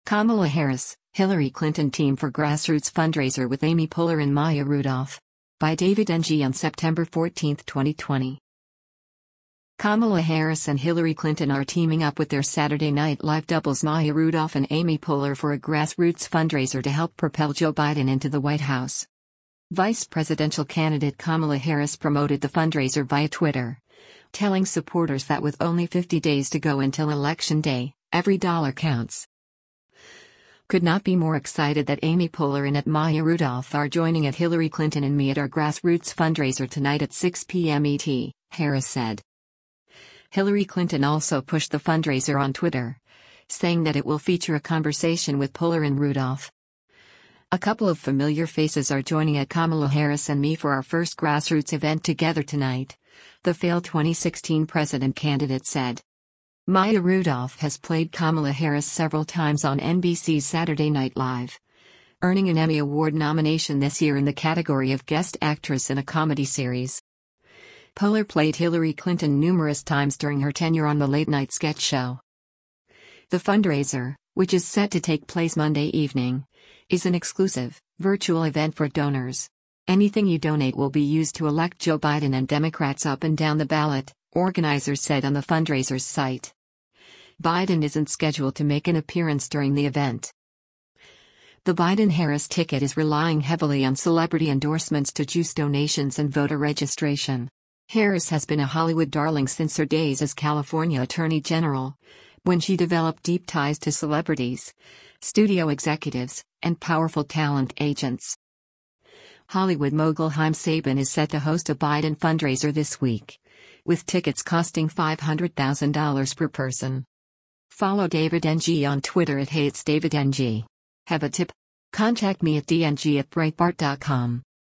Kamala Harris, Hillary Clinton team for grassroots fundraiser with Amy Poehler and Maya Rudolph. By David Ng on September 14, 2020. Kamala Harris and Hillary Clinton are teaming up with their Saturday Night Live doubles Maya Rudolph and Amy Poehler for a grassroots fundraiser to help propel Joe Biden into the White House. Vice presidential candidate Kamala Harris promoted the fundraiser via Twitter, telling supporters that with only 50 days to go until Election Day, every dollar counts. Could not be more excited that Amy Poehler and Maya Rudolph are joining Hillary Clinton and me at our grassroots fundraiser tonight at 6 p.m. ET, Harris said. Hillary Clinton also pushed the fundraiser on Twitter, saying that it will feature a conversation with Poehler and Rudolph. A couple of familiar faces are joining Kamala Harris and me for our first grassroots event together tonight, the failed 2016 president candidate said. Maya Rudolph has played Kamala Harris several times on NBC's Saturday Night Live, earning an Emmy Award nomination this year in the category of Guest Actress in a Comedy Series. Poehler played Hillary Clinton numerous times during her tenure on the late-night sketch show. The fundraiser, which is set to take place Monday evening, is an exclusive, virtual event for donors. Anything you donate will be used to elect Joe Biden and Democrats up and down the ballot, organizers said on the fundraiser's site. Biden isn't scheduled to make an appearance during the event. The Biden-Harris ticket is relying heavily on celebrity endorsements to juice donations and voter registration. Harris has been a Hollywood darling since her days as California Attorney General, when she developed deep ties to celebrities, studio executives, and powerful talent agents. Hollywood mogul Haim Saban is set to host a Biden fundraiser this week, with tickets costing $500,000 per person. Follow David Ng on Twitter at @HeyIt'sDavidNG. Have a tip? Contact me at dng@breitbart.com.